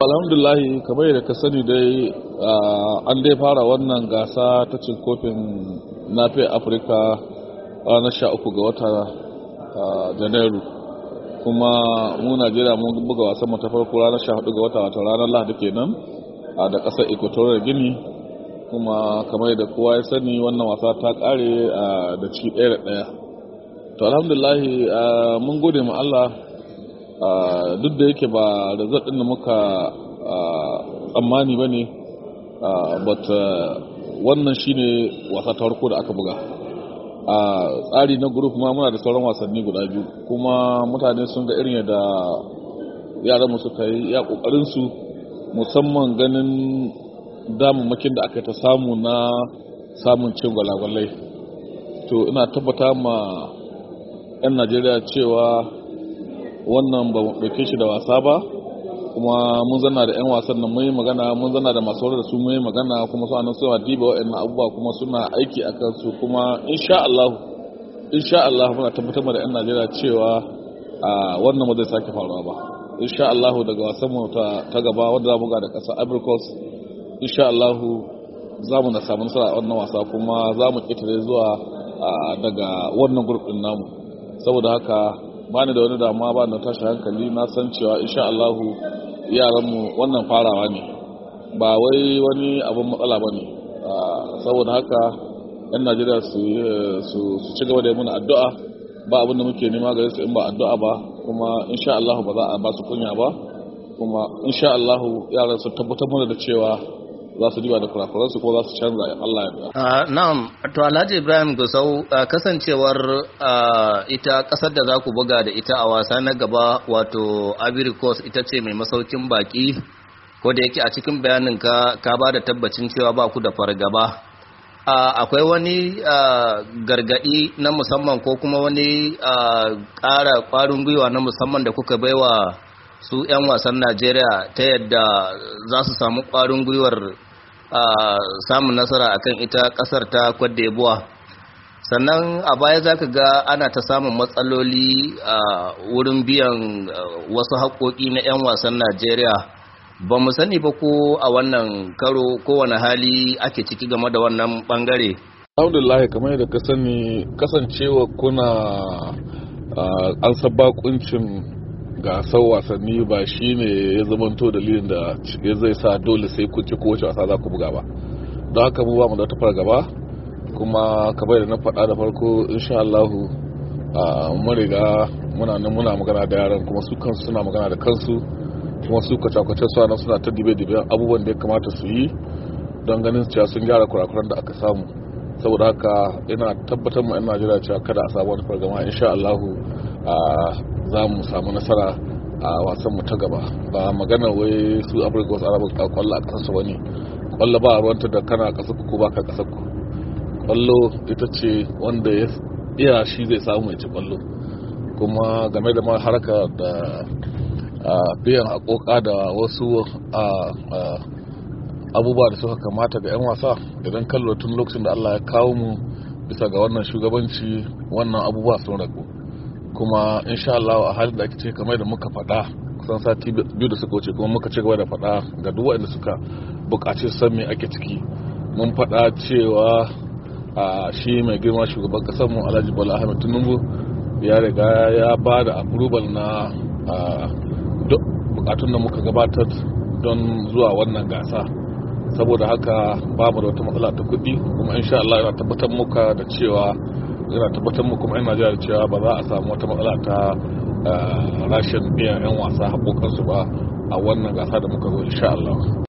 alhamdulahi kamar yadda ka sani dai an dai fara wannan gasa ta cin kofin nafe afirka ranar 13 ga wata janairu kuma mu najeriya mun buga wasan mu ta farko ranar 14 ga wata wato ranar lahadi kenan da kasar equatorial guinea kuma kamar yadda kowa ya sani wannan wasa ta kare da ci 1-1. To alhamdulahi mun gode ma Allah duk da yake ba result din da muka tsammani ba ne but wannan shine wasa ta farko da aka buga tsari na group ma muna da sauran wasanni guda biyu kuma mutane sun ga irin yadda yaran mu suka yi ya kokarin su musamman ganin damammakin da aka ta samu na samun cin gwalagwalai. To ina tabbata ma 'yan Najeriya cewa wannan ba mu ɗauke shi da wasa ba kuma mun zanna da 'yan wasan nan mun yi magana, mun zanna da masu da su mun yi magana kuma su anan suna diba waɗannan abubuwa kuma suna aiki a kansu kuma insha Allah muna tabbatar da 'yan Najeriya cewa wannan ba zai sake faruwa ba. Insha Allah daga wasan mu ta gaba wanda za mu ga da ƙasar Ivory Coast insha Allah za mu na samu nasara a wannan wasa kuma za mu ƙetare zuwa daga wannan group din namu. Saboda haka bani da wani damuwa ba da tashi hankali, na san cewa insha Allah yaranmu wannan farawa ne ba wai wani abin matsala ba ne. Saboda haka 'yan Najeriya su ci gaba da muna addu'a, ba abin da muke nema gare su in ba addu'a ba kuma insha Allah ba za a ba su kunya ba kuma insha Allah yaran su tabbatar mana da cewa za su diba da kurakuransu ko za su canza Allah ya na'am. To Alhaji Ibrahim Gusau, kasancewar ita kasar da za ku buga da ita a wasa na gaba wato Ivory Coast ita ce mai masaukin baki, ko da yake a cikin bayanin ka ba da tabbacin cewa ba ku da fargaba, akwai wani gargadi na musamman ko kuma wani ƙara ƙwarin gwiwa na musamman da kuka baiwa su 'yan wasan Najeriya ta yadda za su samu ƙwarin gwiwar samun nasara akan ita kasar ta Cote d'Ivoire? Sannan a baya zaka ga ana ta samun matsaloli wurin biyan wasu haƙoƙi na 'yan wasan Najeriya. Ba mu sani ba ko a wannan karo kowane hali ake ciki game da wannan bangare. Alhamdulillah, kamar yadda ka sani kasancewa kuna an sabakuncin gasar wasanni ba shi ne ya zamanto dalilin da ya zai sa dole sai kun ci kowace wasa za ku buga ba. Don haka mu ba mu da ta fargaba kuma kamar da na faɗa da farko insha Allah mun riga muna magana da yaran kuma su kansu suna magana da kansu kuma su kwace-kwace suna ta dibe-diben abubuwan da ya kamata su yi don ganin cewa sun gyara kurakuran da aka samu. Saboda haka ina tabbatar mu 'yan Najeriya cewa kada a samu wani fargaba, insha Allah za mu samu nasara a wasan mu ta gaba. Ba magana wai su Afirka wasu arabin kwallo a kasar su bane, kwallo ba a ruwanta da kana kasar ku ko baka kasar ku. Kwallo ita ce wanda ya iya shi zai samu ya ci kwallo. Kuma game da ma haraka da biyan haƙoƙa da wasu abubuwa da suka kamata ga 'yan wasa, idan kallo tun lokacin da Allah ya kawo mu bisa ga wannan shugabanci wannan abubuwa sun ragu kuma insha Allah a halin da ake ce kamar da muka faɗa kusan sati biyu da suka wuce kuma muka ci gaba da faɗa ga duk waɗanda suka buƙaci san me ake ciki. Mun faɗa cewa shi mai girma shugaban ƙasar mu Alhaji Bola Ahmed Tinubu ya riga ya ba da approval na duk buƙatun da muka gabatar don zuwa wannan gasa. Saboda haka ba mu da wata matsala ta kuɗi kuma insha Allah yana tabbatar muka da cewa yana tabbatar mu kuma 'yan Najeriya da cewa ba za a samu wata matsala ta rashin biyan 'yan wasa haƙoƙansu ba a wannan gasa da muka zo insha Allah.